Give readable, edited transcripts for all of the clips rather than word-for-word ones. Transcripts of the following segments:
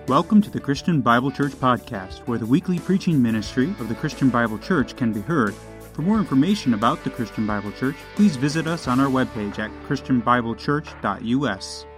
Welcome to the Christian Bible Church Podcast, where the weekly preaching ministry of the Christian Bible Church can be heard. For more information about the Christian Bible Church, please visit us on our webpage at christianbiblechurch.us.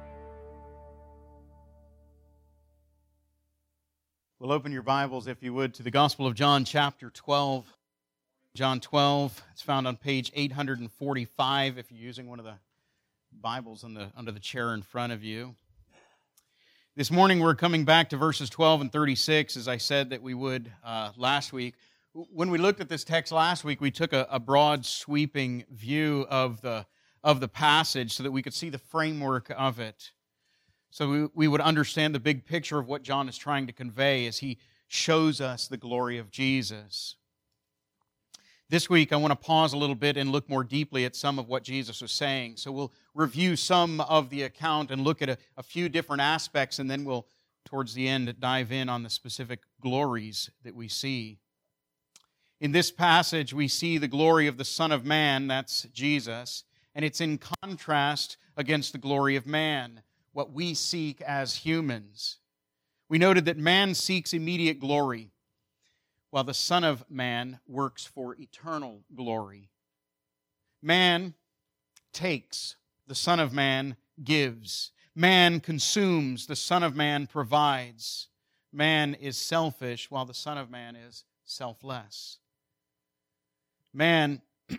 Well, open your Bibles, if you would, to the Gospel of John, chapter 12. John 12, it's found on page 845 if you're using one of the Bibles under the chair in front of you. This morning we're coming back to verses 12 and 36, as I said that we would last week. When we looked at this text last week, we took a broad, sweeping view of the passage so that we could see the framework of it. So we would understand the big picture of what John is trying to convey as he shows us the glory of Jesus. This week, I want to pause a little bit and look more deeply at some of what Jesus was saying. So we'll review some of the account and look at a few different aspects, and then we'll, towards the end, dive in on the specific glories that we see. In this passage, we see the glory of the Son of Man, that's Jesus, and it's in contrast against the glory of man, what we seek as humans. We noted that man seeks immediate glory, while the Son of Man works for eternal glory. Man takes, the Son of Man gives. Man consumes, the Son of Man provides. Man is selfish, while the Son of Man is selfless. Man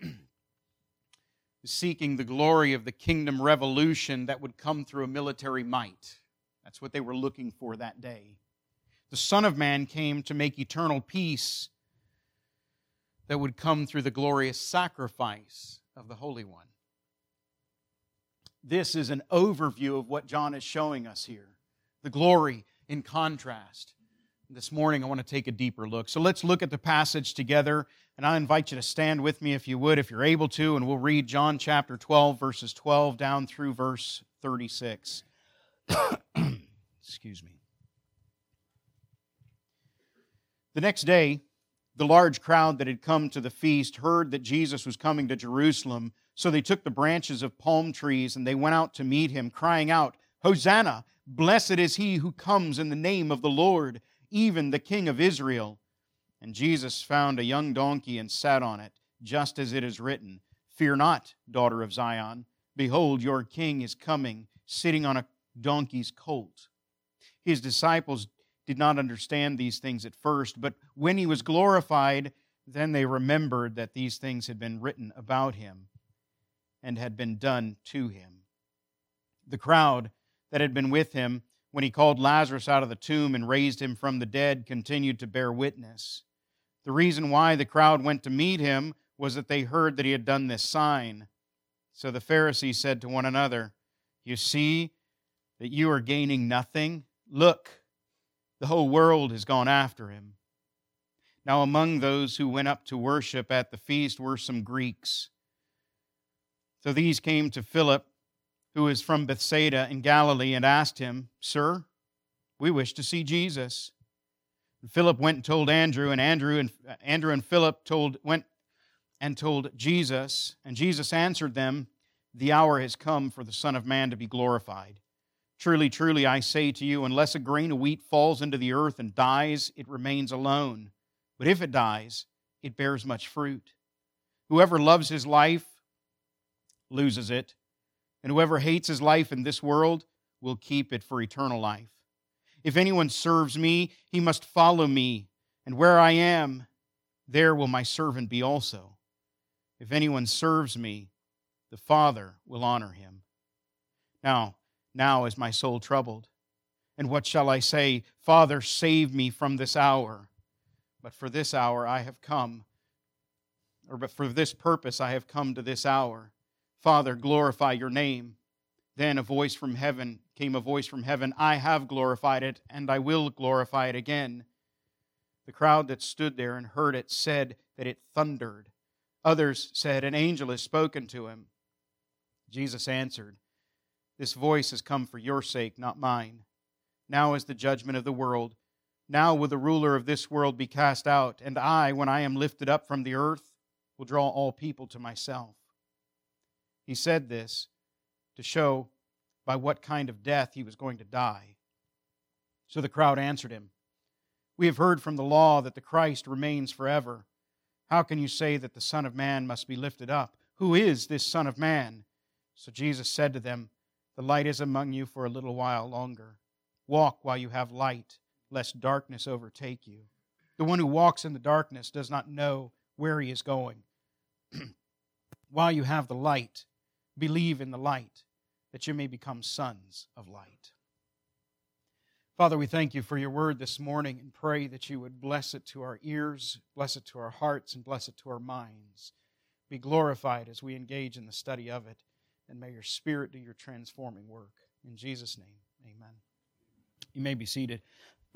is seeking the glory of the kingdom revolution that would come through a military might. That's what they were looking for that day. The Son of Man came to make eternal peace that would come through the glorious sacrifice of the Holy One. This is an overview of what John is showing us here. The glory in contrast. This morning I want to take a deeper look. So let's look at the passage together, and I invite you to stand with me if you would, if you're able to, and we'll read John chapter 12, verses 12 down through verse 36. Excuse me. The next day, the large crowd that had come to the feast heard that Jesus was coming to Jerusalem, so they took the branches of palm trees and they went out to meet him, crying out, "Hosanna! Blessed is he who comes in the name of the Lord, even the King of Israel." And Jesus found a young donkey and sat on it, just as it is written, "Fear not, daughter of Zion. Behold, your king is coming, sitting on a donkey's colt." His disciples did not understand these things at first, but when he was glorified, then they remembered that these things had been written about him and had been done to him. The crowd that had been with him when he called Lazarus out of the tomb and raised him from the dead continued to bear witness. The reason why the crowd went to meet him was that they heard that he had done this sign. So the Pharisees said to one another, "You see that you are gaining nothing? Look, the whole world has gone after him." Now among those who went up to worship at the feast were some Greeks. So these came to Philip, who is from Bethsaida in Galilee, and asked him, "Sir, we wish to see Jesus." And Philip went and told Andrew, and Andrew and Philip went and told Jesus. And Jesus answered them, "The hour has come for the Son of Man to be glorified. Truly, truly, I say to you, unless a grain of wheat falls into the earth and dies, it remains alone. But if it dies, it bears much fruit. Whoever loves his life loses it, and whoever hates his life in this world will keep it for eternal life. If anyone serves me, he must follow me, and where I am, there will my servant be also. If anyone serves me, the Father will honor him. Now is my soul troubled. And what shall I say? Father, save me from this hour. But for this hour I have come, but for this purpose I have come to this hour. Father, glorify your name." Then a voice from heaven, "I have glorified it, and I will glorify it again." The crowd that stood there and heard it said that it thundered. Others said, "An angel has spoken to him." Jesus answered, "This voice has come for your sake, not mine. Now is the judgment of the world. Now will the ruler of this world be cast out, and I, when I am lifted up from the earth, will draw all people to myself." He said this to show by what kind of death he was going to die. So the crowd answered him, "We have heard from the law that the Christ remains forever. How can you say that the Son of Man must be lifted up? Who is this Son of Man?" So Jesus said to them, "The light is among you for a little while longer. Walk while you have light, lest darkness overtake you. The one who walks in the darkness does not know where he is going. While you have the light, believe in the light, that you may become sons of light." Father, we thank you for your word this morning and pray that you would bless it to our ears, bless it to our hearts, and bless it to our minds. Be glorified as we engage in the study of it, and may your Spirit do your transforming work. In Jesus' name, amen. You may be seated.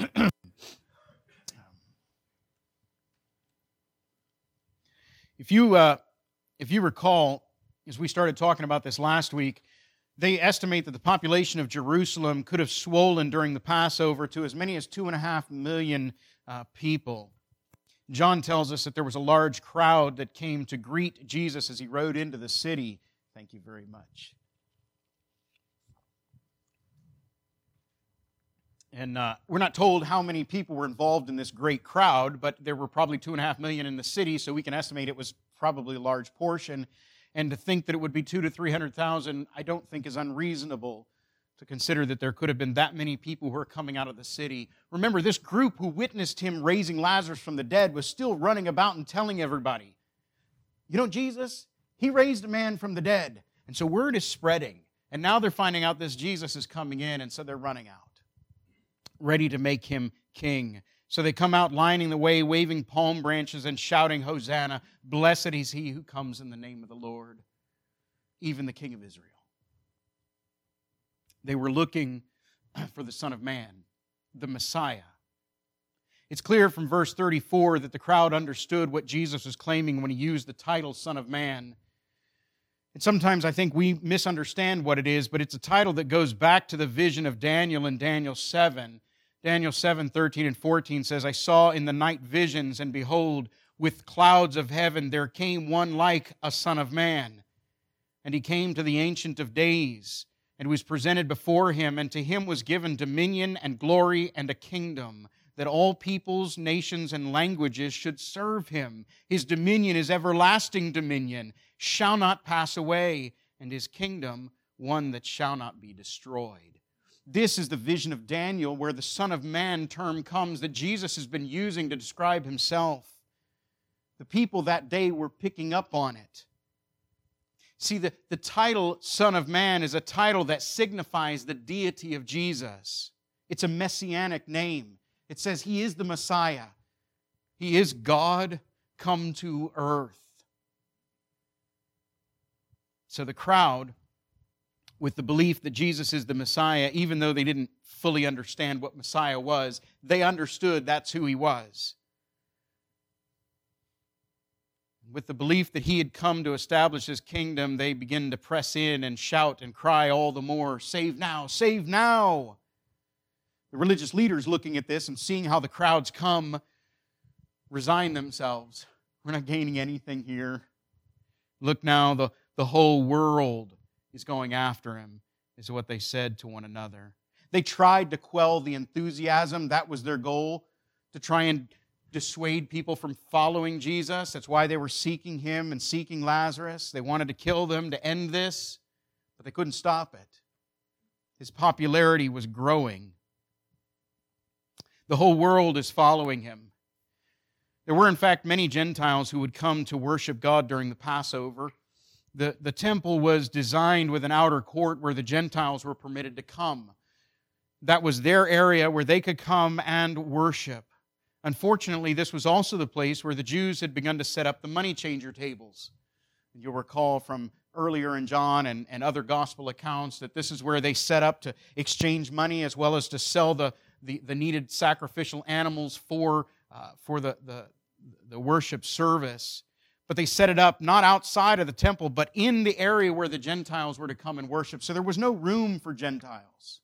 If you recall, as we started talking about this last week, they estimate that the population of Jerusalem could have swollen during the Passover to as many as 2.5 million people. John tells us that there was a large crowd that came to greet Jesus as he rode into the city. Thank you very much. And we're not told how many people were involved in this great crowd, but there were probably 2.5 million in the city, so we can estimate it was probably a large portion. And to think that it would be 200,000 to 300,000, I don't think is unreasonable to consider that there could have been that many people who are coming out of the city. Remember, this group who witnessed him raising Lazarus from the dead was still running about and telling everybody, "You know Jesus, he raised a man from the dead." And so word is spreading. And now they're finding out this Jesus is coming in, and so they're running out, ready to make him king. So they come out lining the way, waving palm branches and shouting, "Hosanna, blessed is he who comes in the name of the Lord, even the King of Israel." They were looking for the Son of Man, the Messiah. It's clear from verse 34 that the crowd understood what Jesus was claiming when he used the title Son of Man. And sometimes I think we misunderstand what it is, but it's a title that goes back to the vision of Daniel in Daniel 7. Daniel 7:13 and 14 says, "I saw in the night visions, and behold, with clouds of heaven there came one like a Son of Man. And he came to the Ancient of Days, and was presented before him, and to him was given dominion and glory and a kingdom, that all peoples, nations, and languages should serve him. His dominion is everlasting dominion, shall not pass away, and his kingdom one that shall not be destroyed." This is the vision of Daniel, where the Son of Man term comes that Jesus has been using to describe himself. The people that day were picking up on it. See, the title Son of Man is a title that signifies the deity of Jesus. It's a messianic name. It says he is the Messiah. He is God come to earth. So the crowd, with the belief that Jesus is the Messiah, even though they didn't fully understand what Messiah was, they understood that's who he was. With the belief that he had come to establish his kingdom, they begin to press in and shout and cry all the more, "Save now! Save now!" The religious leaders, looking at this and seeing how the crowds come, resign themselves. "We're not gaining anything here. Look now, the whole world is going after him," is what they said to one another. They tried to quell the enthusiasm. That was their goal, to try and dissuade people from following Jesus. That's why they were seeking him and seeking Lazarus. They wanted to kill them to end this, but they couldn't stop it. His popularity was growing. The whole world is following him. There were, in fact, many Gentiles who would come to worship God during the Passover. The temple was designed with an outer court where the Gentiles were permitted to come. That was their area where they could come and worship. Unfortunately, this was also the place where the Jews had begun to set up the money changer tables. And you'll recall from earlier in John and other gospel accounts that this is where they set up to exchange money as well as to sell the needed sacrificial animals for the worship service. But they set it up not outside of the temple, but in the area where the Gentiles were to come and worship. So there was no room for Gentiles.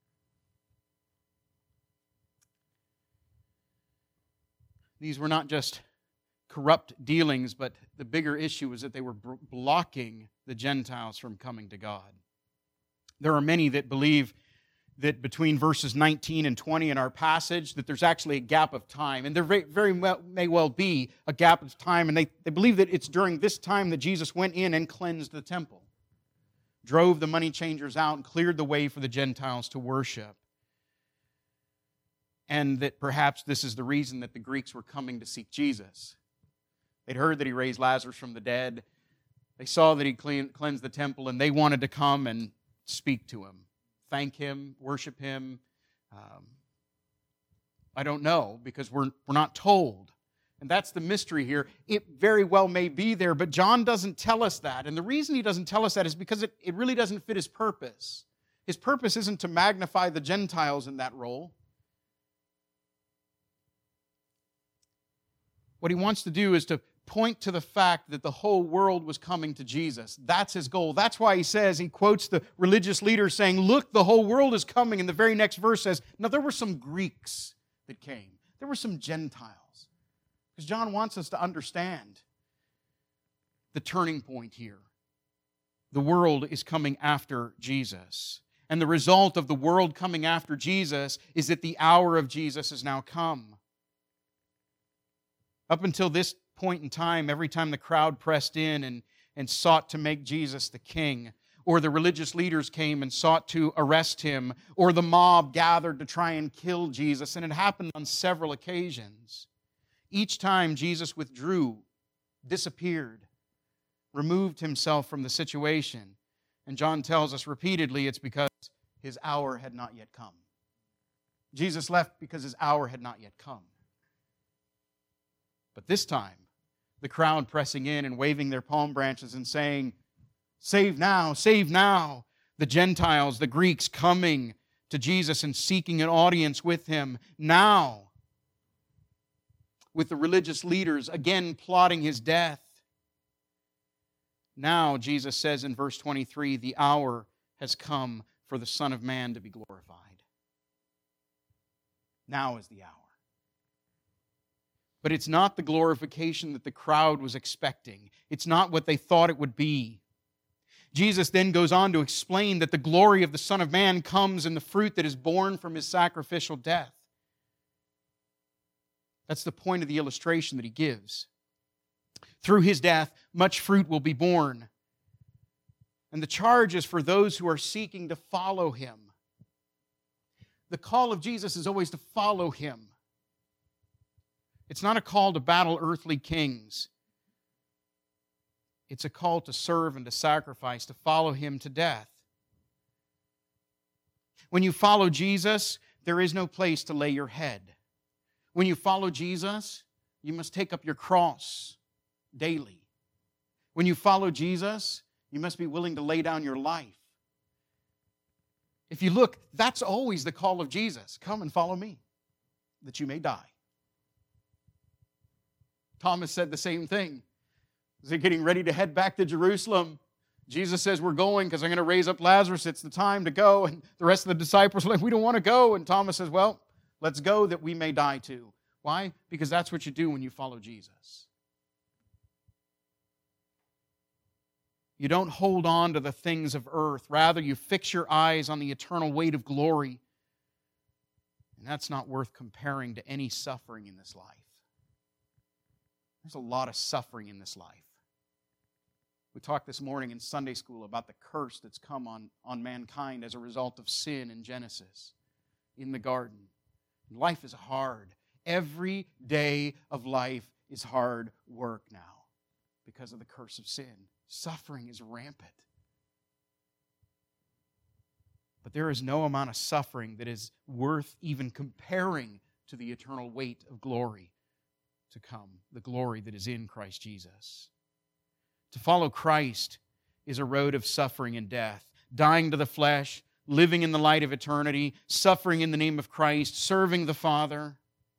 These were not just corrupt dealings, but the bigger issue was that they were blocking the Gentiles from coming to God. There are many that believe that between verses 19 and 20 in our passage, that there's actually a gap of time. And there very well, may well be a gap of time. And they believe that it's during this time that Jesus went in and cleansed the temple, drove the money changers out, and cleared the way for the Gentiles to worship. And that perhaps this is the reason that the Greeks were coming to seek Jesus. They'd heard that he raised Lazarus from the dead. They saw that he cleansed the temple, and they wanted to come and speak to him, thank him, worship him. I don't know, because we're not told. And that's the mystery here. It very well may be there, but John doesn't tell us that. And the reason he doesn't tell us that is because it really doesn't fit his purpose. His purpose isn't to magnify the Gentiles in that role. What he wants to do is to point to the fact that the whole world was coming to Jesus. That's his goal. That's why he quotes the religious leaders saying, look, the whole world is coming. And the very next verse says, now there were some Greeks that came. There were some Gentiles. Because John wants us to understand the turning point here. The world is coming after Jesus. And the result of the world coming after Jesus is that the hour of Jesus has now come. Up until this point in time, every time the crowd pressed in and sought to make Jesus the king, or the religious leaders came and sought to arrest him, or the mob gathered to try and kill Jesus, and it happened on several occasions, each time Jesus withdrew, disappeared, removed himself from the situation. And John tells us repeatedly it's because his hour had not yet come. Jesus left because his hour had not yet come. But this time, the crowd pressing in and waving their palm branches and saying, save now, save now. The Gentiles, the Greeks coming to Jesus and seeking an audience with him now. With the religious leaders again plotting his death. Now, Jesus says in verse 23, the hour has come for the Son of Man to be glorified. Now is the hour. But it's not the glorification that the crowd was expecting. It's not what they thought it would be. Jesus then goes on to explain that the glory of the Son of Man comes in the fruit that is born from his sacrificial death. That's the point of the illustration that he gives. Through his death, much fruit will be born. And the charge is for those who are seeking to follow him. The call of Jesus is always to follow him. It's not a call to battle earthly kings. It's a call to serve and to sacrifice, to follow him to death. When you follow Jesus, there is no place to lay your head. When you follow Jesus, you must take up your cross daily. When you follow Jesus, you must be willing to lay down your life. If you look, that's always the call of Jesus. Come and follow me, that you may die. Thomas said the same thing. As they're getting ready to head back to Jerusalem, Jesus says, we're going because I'm going to raise up Lazarus. It's the time to go. And the rest of the disciples are like, we don't want to go. And Thomas says, well, let's go that we may die too. Why? Because that's what you do when you follow Jesus. You don't hold on to the things of earth. Rather, you fix your eyes on the eternal weight of glory. And that's not worth comparing to any suffering in this life. There's a lot of suffering in this life. We talked this morning in Sunday school about the curse that's come on mankind as a result of sin in Genesis, in the garden. Life is hard. Every day of life is hard work now because of the curse of sin. Suffering is rampant. But there is no amount of suffering that is worth even comparing to the eternal weight of glory to come, the glory that is in Christ Jesus. To follow Christ is a road of suffering and death, dying to the flesh, living in the light of eternity, suffering in the name of Christ, serving the Father.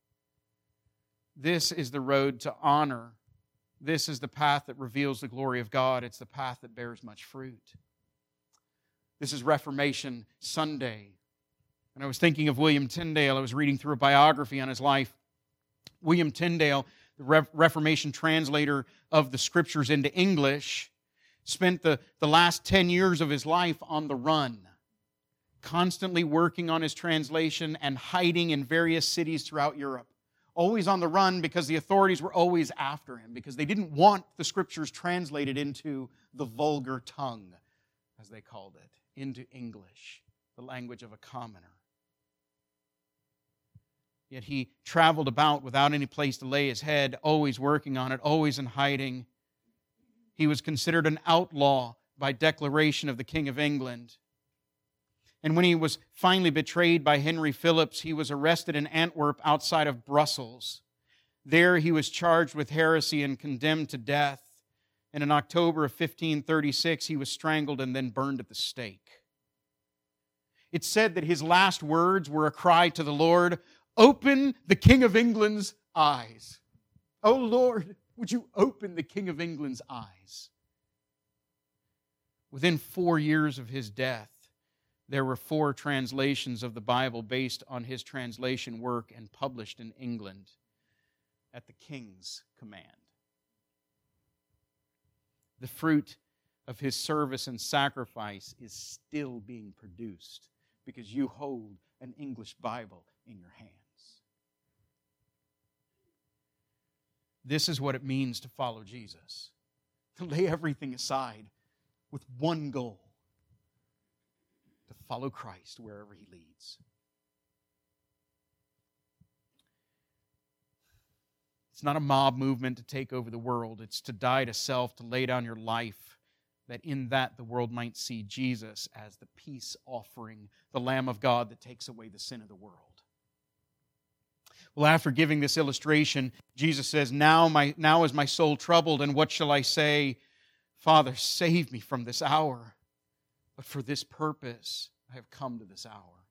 This is the road to honor. This is the path that reveals the glory of God. It's the path that bears much fruit. This is Reformation Sunday. And I was thinking of William Tyndale. I was reading through a biography on his life. William Tyndale, the Reformation translator of the Scriptures into English, spent the last 10 years of his life on the run, constantly working on his translation and hiding in various cities throughout Europe. Always on the run because the authorities were always after him, because they didn't want the Scriptures translated into the vulgar tongue, as they called it, into English, the language of a commoner. Yet he traveled about without any place to lay his head, always working on it, always in hiding. He was considered an outlaw by declaration of the King of England. And when he was finally betrayed by Henry Phillips, he was arrested in Antwerp outside of Brussels. There he was charged with heresy and condemned to death. And in October of 1536, he was strangled and then burned at the stake. It's said that his last words were a cry to the Lord, "Open the King of England's eyes." Oh Lord, would you open the King of England's eyes? Within 4 years of his death, there were 4 translations of the Bible based on his translation work and published in England at the king's command. The fruit of his service and sacrifice is still being produced because you hold an English Bible in your hands. This is what it means to follow Jesus. To lay everything aside with one goal: to follow Christ wherever He leads. It's not a mob movement to take over the world. It's to die to self, to lay down your life, that in that the world might see Jesus as the peace offering, the Lamb of God that takes away the sin of the world. Well, after giving this illustration, Jesus says, now is my soul troubled, and what shall I say? Father, save me from this hour. But for this purpose I have come to this hour.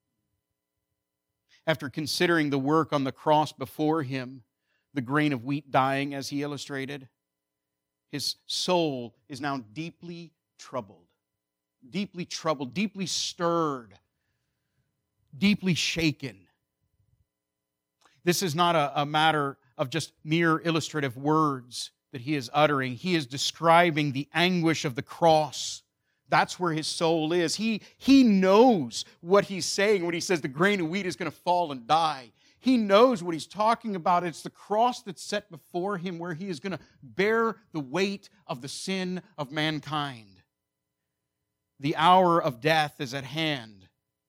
After considering the work on the cross before Him, the grain of wheat dying, as He illustrated, His soul is now deeply troubled, deeply stirred, deeply shaken. This is not a matter of just mere illustrative words that He is uttering. He is describing the anguish of the cross. That's where His soul is. He knows what He's saying when He says the grain of wheat is going to fall and die. He knows what He's talking about. It's the cross that's set before Him where He is going to bear the weight of the sin of mankind. The hour of death is at hand.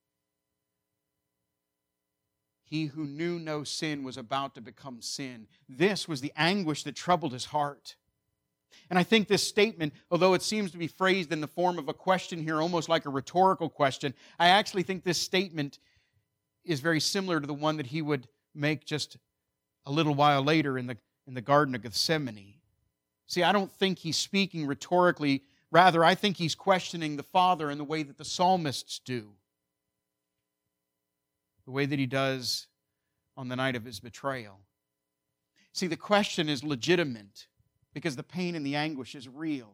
He who knew no sin was about to become sin. This was the anguish that troubled His heart. And I think this statement, although it seems to be phrased in the form of a question here, almost like a rhetorical question, I actually think this statement is very similar to the one that He would make just a little while later in the Garden of Gethsemane. See, I don't think He's speaking rhetorically. Rather, I think He's questioning the Father in the way that the psalmists do. The way that He does on the night of His betrayal. See, the question is legitimate because the pain and the anguish is real.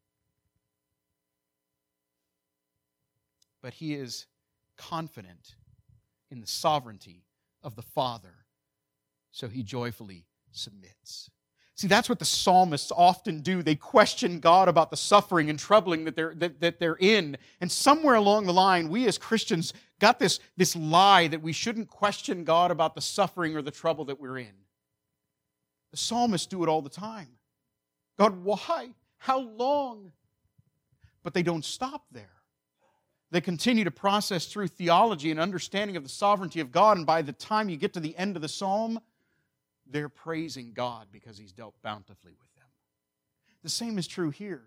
But He is confident in the sovereignty of the Father, so He joyfully submits. See, that's what the psalmists often do. They question God about the suffering and troubling that they're in. And somewhere along the line, we as Christians got this lie that we shouldn't question God about the suffering or the trouble that we're in. The psalmists do it all the time. God, why? How long? But they don't stop there. They continue to process through theology and understanding of the sovereignty of God, and by the time you get to the end of the psalm, they're praising God because He's dealt bountifully with them. The same is true here.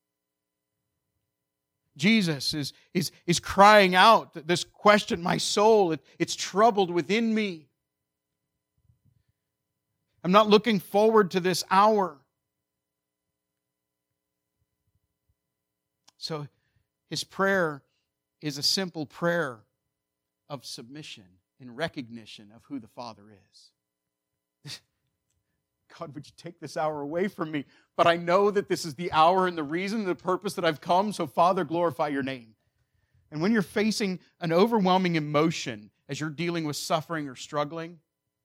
Jesus is crying out this question, my soul, it's troubled within me. I'm not looking forward to this hour. So His prayer is a simple prayer of submission in recognition of who the Father is. God, would you take this hour away from me? But I know that this is the hour and the reason, the purpose that I've come, so Father, glorify your name. And when you're facing an overwhelming emotion as you're dealing with suffering or struggling,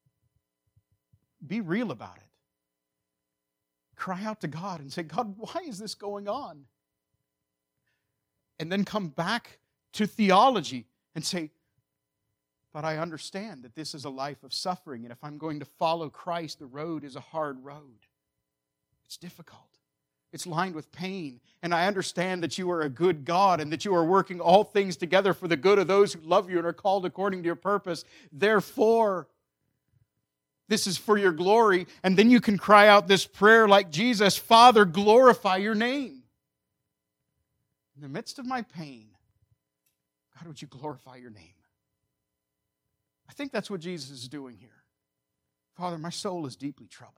be real about it. Cry out to God and say, God, why is this going on? And then come back to theology and say, but I understand that this is a life of suffering, and if I'm going to follow Christ, the road is a hard road. It's difficult. It's lined with pain. And I understand that you are a good God and that you are working all things together for the good of those who love you and are called according to your purpose. Therefore, this is for your glory. And then you can cry out this prayer like Jesus, Father, glorify your name. In the midst of my pain, God, would you glorify your name? I think that's what Jesus is doing here. Father, my soul is deeply troubled.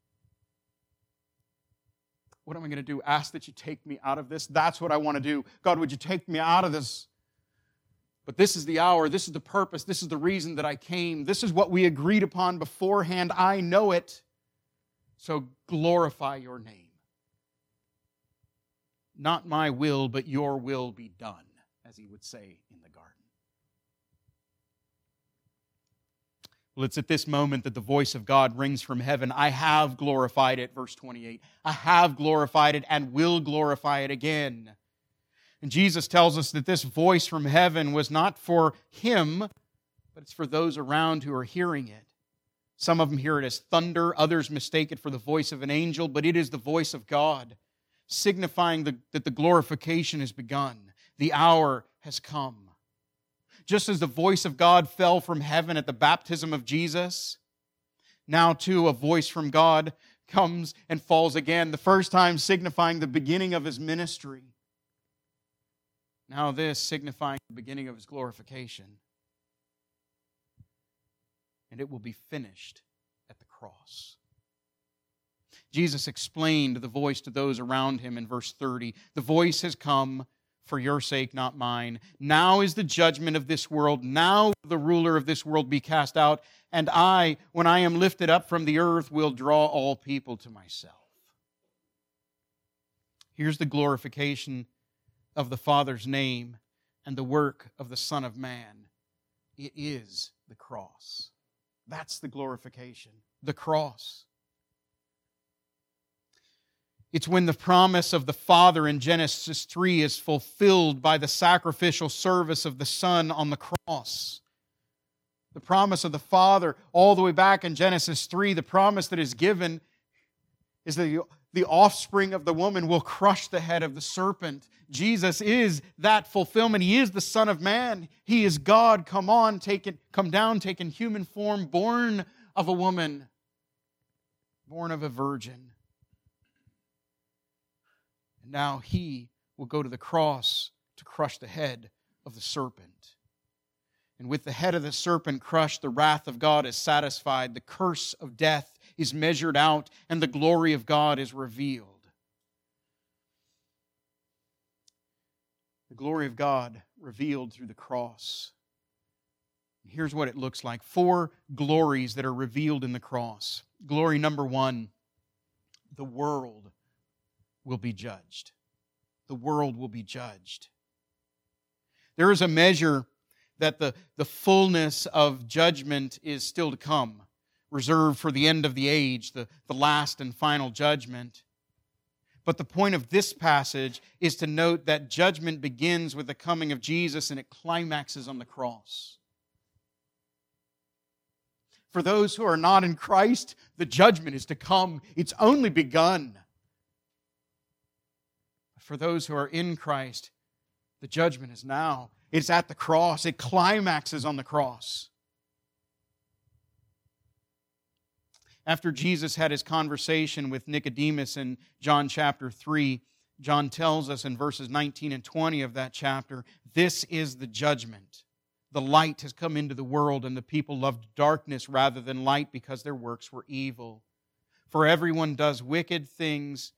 What am I going to do? Ask that you take me out of this? That's what I want to do. God, would you take me out of this? But this is the hour. This is the purpose. This is the reason that I came. This is what we agreed upon beforehand. I know it. So glorify your name. Not my will, but your will be done, as he would say in the garden. Well, it's at this moment that the voice of God rings from heaven. I have glorified it, verse 28. I have glorified it and will glorify it again. And Jesus tells us that this voice from heaven was not for him, but it's for those around who are hearing it. Some of them hear it as thunder, others mistake it for the voice of an angel, but it is the voice of God, signifying that the glorification has begun. The hour has come. Just as the voice of God fell from heaven at the baptism of Jesus, now too a voice from God comes and falls again, the first time signifying the beginning of his ministry. Now this signifying the beginning of his glorification. And it will be finished at the cross. Jesus explained the voice to those around him in verse 30. The voice has come for your sake, not mine. Now is the judgment of this world. Now the ruler of this world be cast out. And I, when I am lifted up from the earth, will draw all people to myself. Here's the glorification of the Father's name and the work of the Son of Man. It is the cross. That's the glorification. The cross. It's when the promise of the Father in Genesis 3 is fulfilled by the sacrificial service of the Son on the cross. The promise of the Father, all the way back in Genesis 3, the promise that is given is that the offspring of the woman will crush the head of the serpent. Jesus is that fulfillment. He is the Son of Man. He is God, come down, taken human form, born of a woman, born of a virgin. Now he will go to the cross to crush the head of the serpent. And with the head of the serpent crushed, the wrath of God is satisfied. The curse of death is measured out, and the glory of God is revealed. The glory of God revealed through the cross. Here's what it looks like. 4 glories that are revealed in the cross. Glory number 1, the world will be judged. The world will be judged. There is a measure that the fullness of judgment is still to come, reserved for the end of the age, the last and final judgment. But the point of this passage is to note that judgment begins with the coming of Jesus and it climaxes on the cross. For those who are not in Christ, the judgment is to come. It's only begun. For those who are in Christ, the judgment is now. It's at the cross. It climaxes on the cross. After Jesus had his conversation with Nicodemus in John chapter 3, John tells us in verses 19 and 20 of that chapter, this is the judgment. The light has come into the world, and the people loved darkness rather than light because their works were evil. For everyone who does wicked things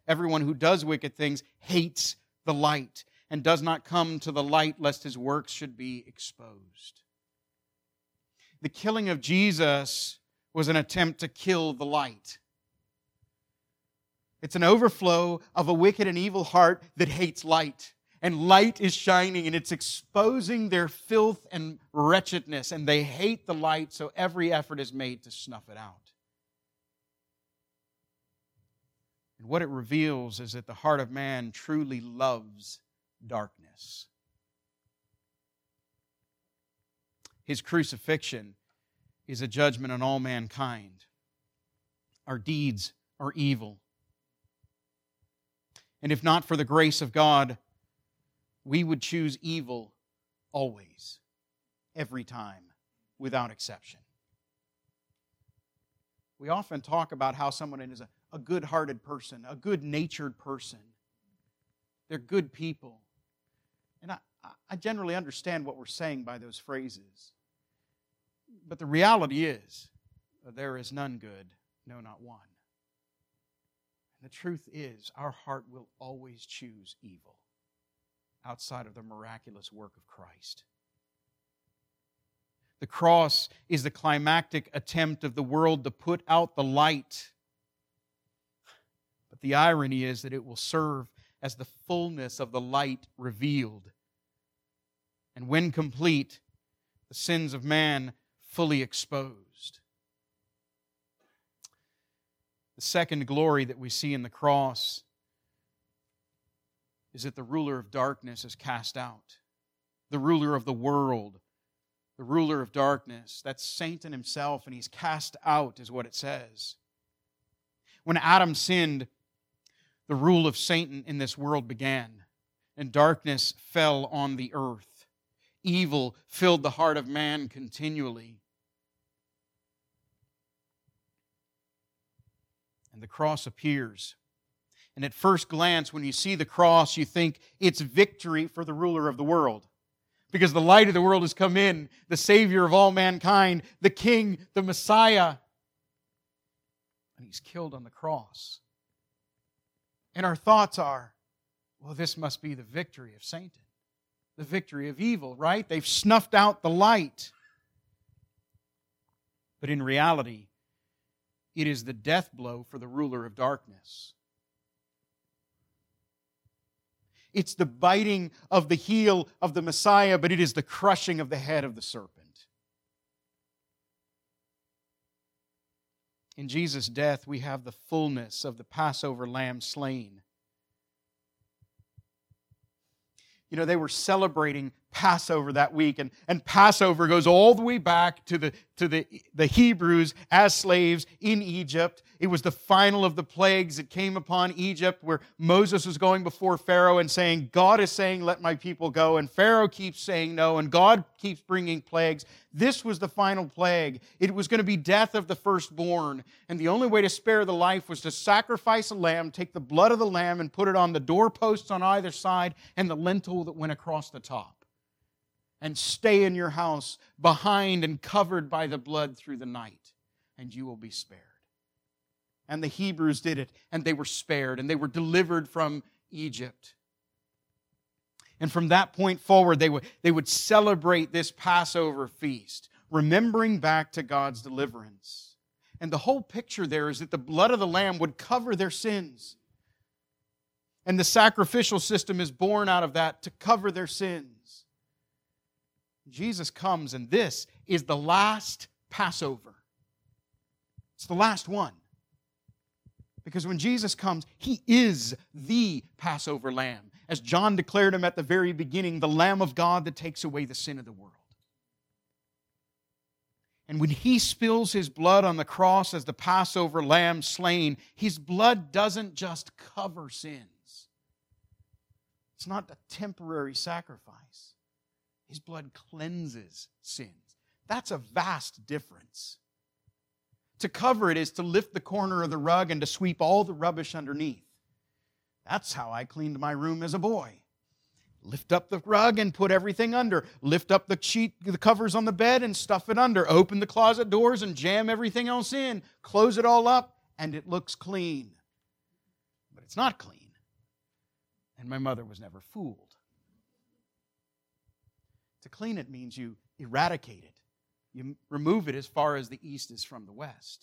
hates the light and does not come to the light lest his works should be exposed. The killing of Jesus was an attempt to kill the light. It's an overflow of a wicked and evil heart that hates light. And light is shining and it's exposing their filth and wretchedness. And they hate the light, so every effort is made to snuff it out. And what it reveals is that the heart of man truly loves darkness. His crucifixion is a judgment on all mankind. Our deeds are evil. And if not for the grace of God, we would choose evil always, every time, without exception. We often talk about how someone is a good-hearted person, a good-natured person. They're good people. And I generally understand what we're saying by those phrases. But the reality is, there is none good, no, not one. And the truth is, our heart will always choose evil outside of the miraculous work of Christ. The cross is the climactic attempt of the world to put out the light. But the irony is that it will serve as the fullness of the light revealed. And when complete, the sins of man fully exposed. The second glory that we see in the cross is that the ruler of darkness is cast out. The ruler of the world, the ruler of darkness, that's Satan himself, and he's cast out, is what it says. When Adam sinned, the rule of Satan in this world began, and darkness fell on the earth. Evil filled the heart of man continually. And the cross appears. And at first glance, when you see the cross, you think it's victory for the ruler of the world. Because the light of the world has come in, the Savior of all mankind, the King, the Messiah. And He's killed on the cross. And our thoughts are, well, this must be the victory of Satan. The victory of evil, right? They've snuffed out the light. But in reality, it is the death blow for the ruler of darkness. It's the biting of the heel of the Messiah, but it is the crushing of the head of the serpent. In Jesus' death, we have the fullness of the Passover lamb slain. You know, they were celebrating Passover that week, and Passover goes all the way back to the Hebrews as slaves in Egypt. It was the final of the plagues that came upon Egypt, where Moses was going before Pharaoh and saying, God is saying, let my people go, and Pharaoh keeps saying no, and God keeps bringing plagues. This was the final plague. It was going to be death of the firstborn, and the only way to spare the life was to sacrifice a lamb, take the blood of the lamb and put it on the doorposts on either side and the lintel that went across the top. And stay in your house behind and covered by the blood through the night, and you will be spared. And the Hebrews did it, and they were spared, and they were delivered from Egypt. And from that point forward, they would celebrate this Passover feast, remembering back to God's deliverance. And the whole picture there is that the blood of the lamb would cover their sins. And the sacrificial system is born out of that to cover their sins. Jesus comes, and this is the last Passover. It's the last one. Because when Jesus comes, He is the Passover lamb. As John declared Him at the very beginning, the Lamb of God that takes away the sin of the world. And when He spills His blood on the cross as the Passover lamb slain, His blood doesn't just cover sins. It's not a temporary sacrifice. His blood cleanses sins. That's a vast difference. To cover it is to lift the corner of the rug and to sweep all the rubbish underneath. That's how I cleaned my room as a boy. Lift up the rug and put everything under. Lift up the covers on the bed and stuff it under. Open the closet doors and jam everything else in. Close it all up and it looks clean. But it's not clean. And my mother was never fooled. To clean it means you eradicate it. You remove it as far as the east is from the west.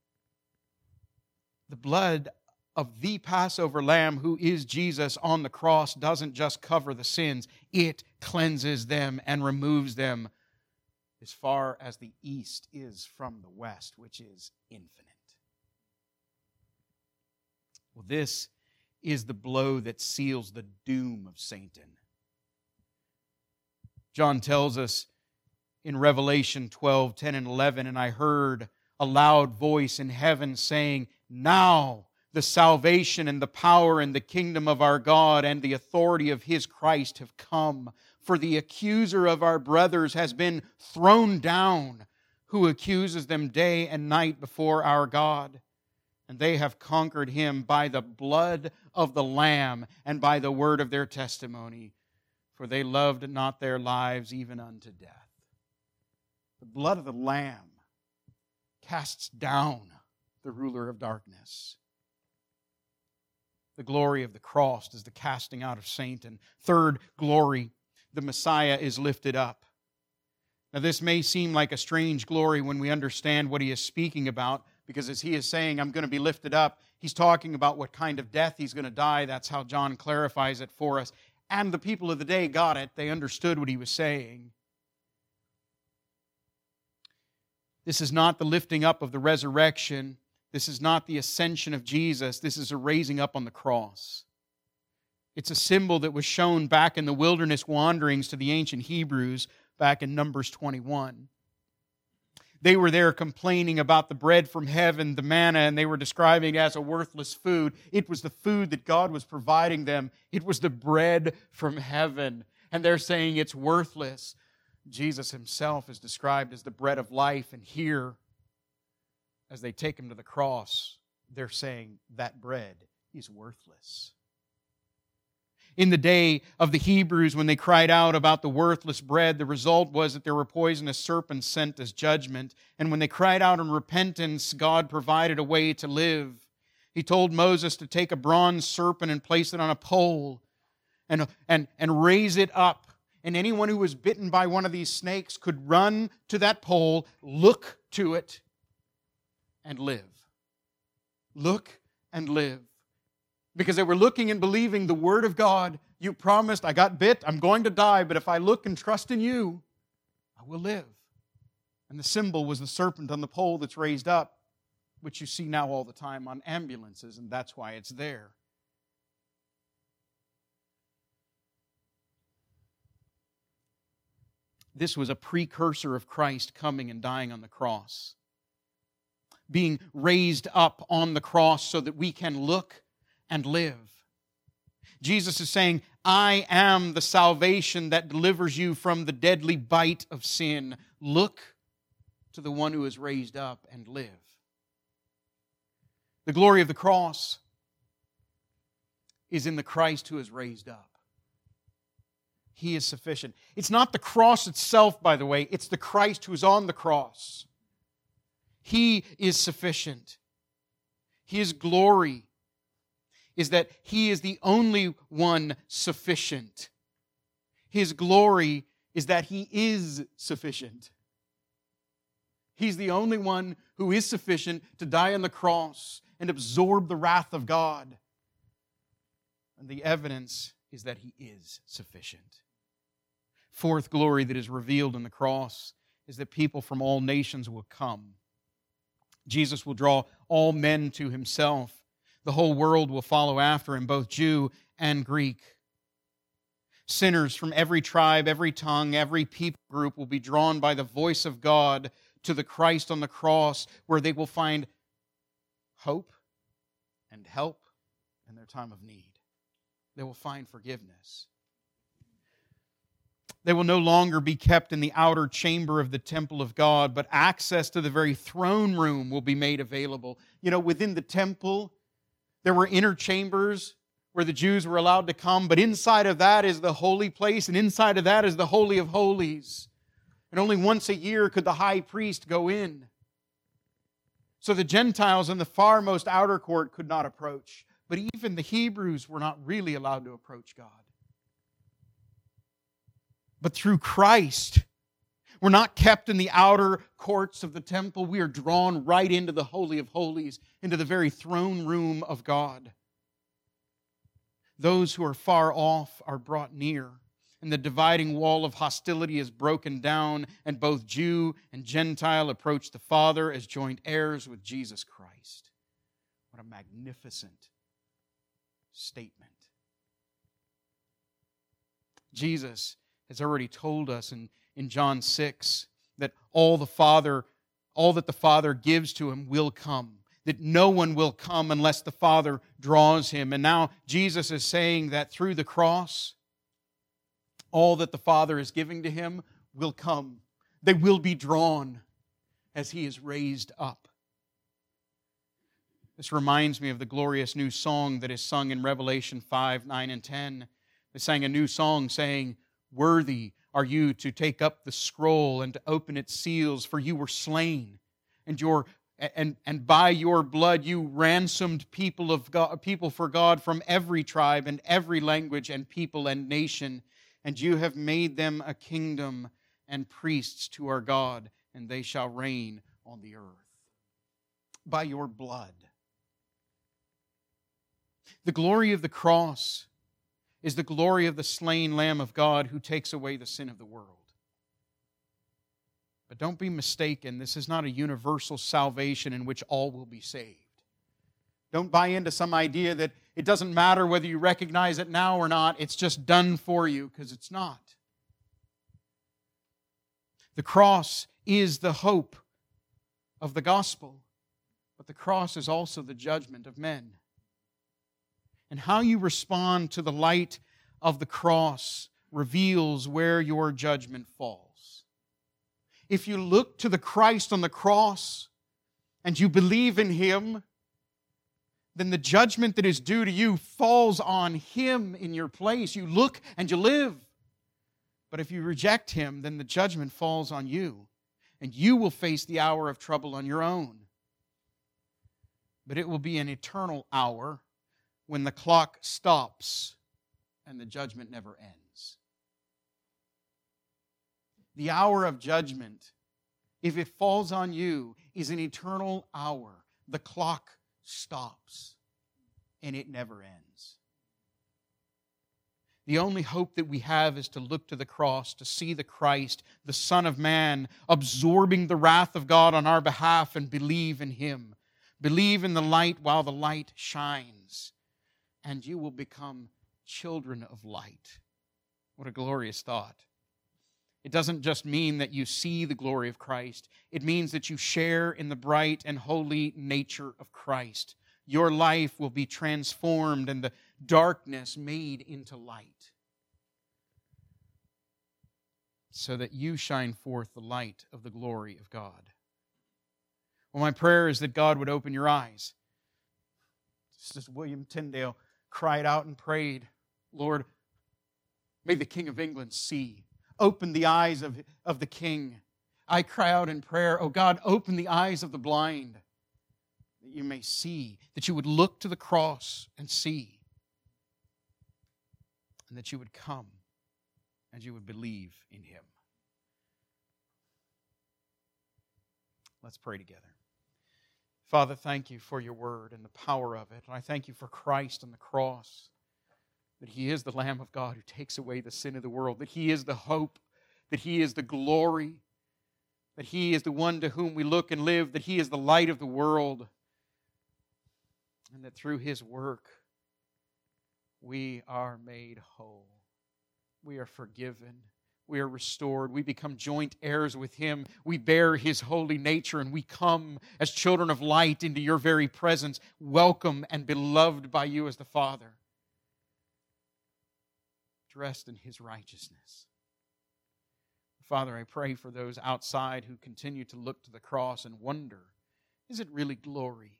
The blood of the Passover lamb, who is Jesus on the cross, doesn't just cover the sins. It cleanses them and removes them as far as the east is from the west, which is infinite. Well, this is the blow that seals the doom of Satan. John tells us in Revelation 12, 10 and 11, and I heard a loud voice in heaven saying, "Now the salvation and the power and the kingdom of our God and the authority of His Christ have come. For the accuser of our brothers has been thrown down, who accuses them day and night before our God. And they have conquered him by the blood of the Lamb and by the word of their testimony. For they loved not their lives even unto death." The blood of the Lamb casts down the ruler of darkness. The glory of the cross is the casting out of Satan. Third glory, the Messiah is lifted up. Now this may seem like a strange glory when we understand what he is speaking about, because as he is saying, "I'm going to be lifted up," he's talking about what kind of death he's going to die. That's how John clarifies it for us. And the people of the day got it. They understood what he was saying. This is not the lifting up of the resurrection. This is not the ascension of Jesus. This is a raising up on the cross. It's a symbol that was shown back in the wilderness wanderings to the ancient Hebrews back in Numbers 21. They were there complaining about the bread from heaven, the manna, and they were describing it as a worthless food. It was the food that God was providing them. It was the bread from heaven. And they're saying it's worthless. Jesus Himself is described as the bread of life. And here, as they take Him to the cross, they're saying that bread is worthless. In the day of the Hebrews, when they cried out about the worthless bread, the result was that there were poisonous serpents sent as judgment. And when they cried out in repentance, God provided a way to live. He told Moses to take a bronze serpent and place it on a pole and raise it up. And anyone who was bitten by one of these snakes could run to that pole, look to it, and live. Look and live. Because they were looking and believing the Word of God. You promised, I got bit, I'm going to die, but if I look and trust in you, I will live. And the symbol was the serpent on the pole that's raised up, which you see now all the time on ambulances, and that's why it's there. This was a precursor of Christ coming and dying on the cross. Being raised up on the cross so that we can look and live. Jesus is saying, "I am the salvation that delivers you from the deadly bite of sin. Look to the one who is raised up and live." The glory of the cross is in the Christ who is raised up. He is sufficient. It's not the cross itself, by the way. It's the Christ who is on the cross. He is sufficient. His glory is that He is the only one sufficient. His glory is that He is sufficient. He's the only one who is sufficient to die on the cross and absorb the wrath of God. And the evidence is that He is sufficient. Fourth glory that is revealed in the cross is that people from all nations will come. Jesus will draw all men to Himself. The whole world will follow after Him, both Jew and Greek. Sinners from every tribe, every tongue, every people group will be drawn by the voice of God to the Christ on the cross, where they will find hope and help in their time of need. They will find forgiveness. They will no longer be kept in the outer chamber of the temple of God, but access to the very throne room will be made available. You know, within the temple, there were inner chambers where the Jews were allowed to come, but inside of that is the holy place, and inside of that is the Holy of Holies. And only once a year could the high priest go in. So the Gentiles in the farmost outer court could not approach. But even the Hebrews were not really allowed to approach God. But through Christ, we're not kept in the outer courts of the temple. We are drawn right into the Holy of Holies, into the very throne room of God. Those who are far off are brought near, and the dividing wall of hostility is broken down, and both Jew and Gentile approach the Father as joint heirs with Jesus Christ. What a magnificent statement. Jesus has already told us in John 6 that all that the Father gives to him will come, that no one will come unless the Father draws him. And now Jesus is saying that through the cross, all that the Father is giving to him will come. They will be drawn as he is raised up. This reminds me of the glorious new song that is sung in Revelation 5, 9, and 10. They sang a new song saying, "Worthy are you to take up the scroll and to open its seals, for you were slain, and by your blood you ransomed people for God from every tribe and every language and people and nation, and you have made them a kingdom and priests to our God, and they shall reign on the earth." By your blood. The glory of the cross is the glory of the slain Lamb of God who takes away the sin of the world. But don't be mistaken, this is not a universal salvation in which all will be saved. Don't buy into some idea that it doesn't matter whether you recognize it now or not, it's just done for you, because it's not. The cross is the hope of the gospel, but the cross is also the judgment of men. And how you respond to the light of the cross reveals where your judgment falls. If you look to the Christ on the cross and you believe in Him, then the judgment that is due to you falls on Him in your place. You look and you live. But if you reject Him, then the judgment falls on you, and you will face the hour of trouble on your own. But it will be an eternal hour when the clock stops and the judgment never ends. The hour of judgment, if it falls on you, is an eternal hour. The clock stops and it never ends. The only hope that we have is to look to the cross, to see the Christ, the Son of Man, absorbing the wrath of God on our behalf, and believe in Him. Believe in the light while the light shines, and you will become children of light. What a glorious thought. It doesn't just mean that you see the glory of Christ. It means that you share in the bright and holy nature of Christ. Your life will be transformed and the darkness made into light, so that you shine forth the light of the glory of God. Well, my prayer is that God would open your eyes. Just as William Tyndale cried out and prayed, "Lord, may the King of England see. Open the eyes of the King." I cry out in prayer, "Oh God, open the eyes of the blind, that you may see," that you would look to the cross and see, and that you would come and you would believe in Him. Let's pray together. Father, thank you for your word and the power of it. And I thank you for Christ on the cross, that He is the Lamb of God who takes away the sin of the world, that He is the hope, that He is the glory, that He is the one to whom we look and live, that He is the light of the world, and that through His work we are made whole. We are forgiven. We are restored. We become joint heirs with Him. We bear His holy nature, and we come as children of light into your very presence, welcome and beloved by you as the Father, dressed in His righteousness. Father, I pray for those outside who continue to look to the cross and wonder, is it really glory?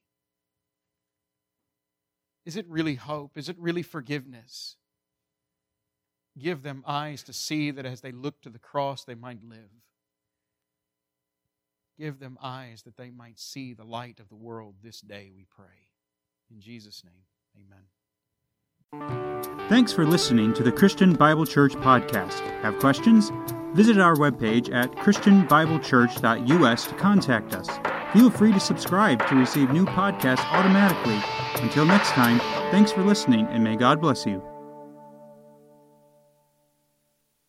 Is it really hope? Is it really forgiveness? Give them eyes to see that as they look to the cross, they might live. Give them eyes that they might see the light of the world this day, we pray. In Jesus' name, amen. Thanks for listening to the Christian Bible Church podcast. Have questions? Visit our webpage at christianbiblechurch.us to contact us. Feel free to subscribe to receive new podcasts automatically. Until next time, thanks for listening, and may God bless you.